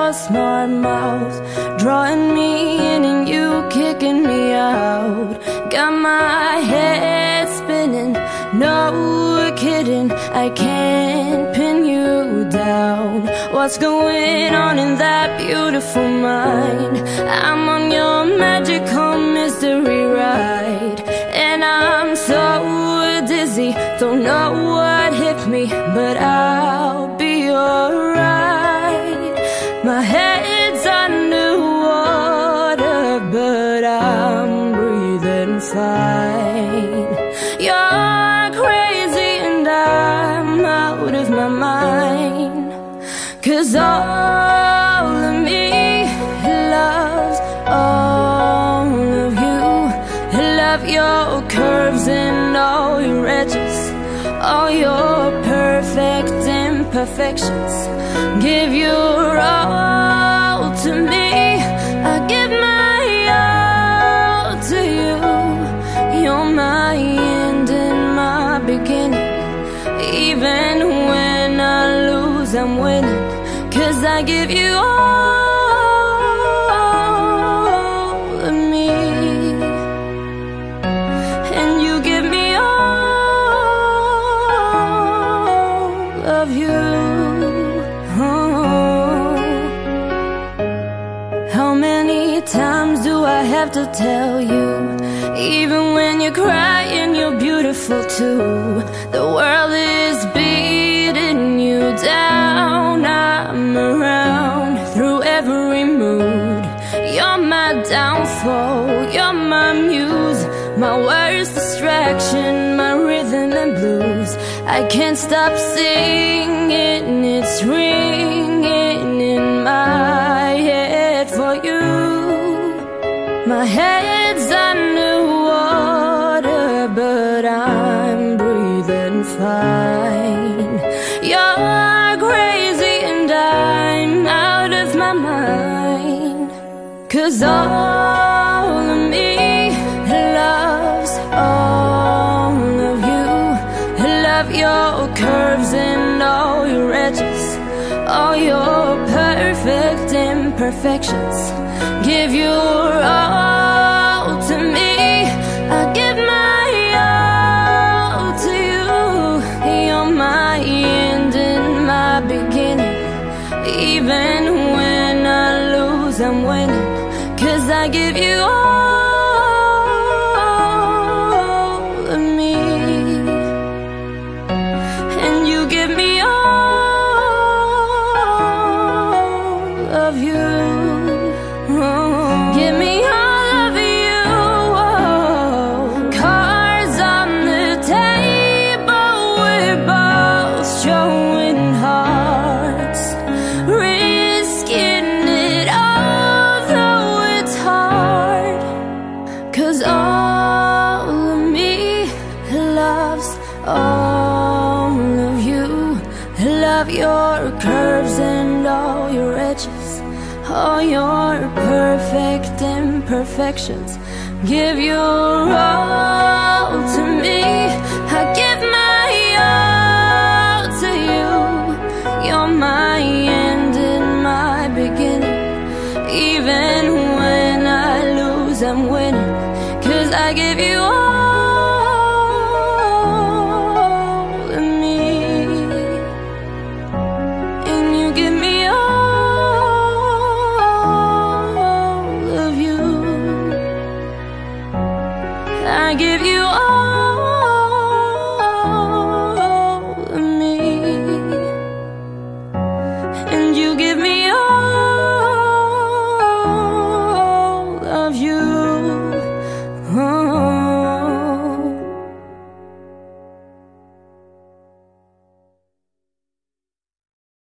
your smart mouth, drawing me in and you kicking me out. Got my head spinning, no kidding, I can't pin you down. What's going on in that beautiful mind? I'm on your magical mystery ride, and I'm so dizzy, don't know what hit me, but I'll be alright. My head's underwater, but I'm breathing fine. You're crazy and I'm out of my mind, 'cause all of me loves all of you. Love your curves and all your edges, all your perfect imperfections. Give your all to me, I give my all to you. You're my end and my beginning. Even when I lose, I'm winning, 'cause I give you all of me, and you give me all of you. How many times do I have to tell you? Even when you're crying, you're beautiful too. The world is beating you down, I'm around through every mood. You're my downfall, you're my muse, my worst distraction, my rhythm and blues. I can't stop singing, it's ringing in my head for you. My head's underwater, but I'm breathing fine. You're crazy and I'm out of my mind, 'cause all of me loves all of you. Love your curves and all your edges, all your perfect imperfections. Give your all to me, I give my all to you. You're my end and my beginning. Even when I lose, I'm winning, 'cause I give you all of me, and you give me all of you. Give me all of you. Cards on the table, we're both showing hearts, risking it all, though it's hard. 'Cause all of me loves all of you. Love your curves and all your edges, all your perfect imperfections. Give your all to me, I give my all to you. You're my end and my beginning. Even when I lose, I'm winning, 'cause I give you all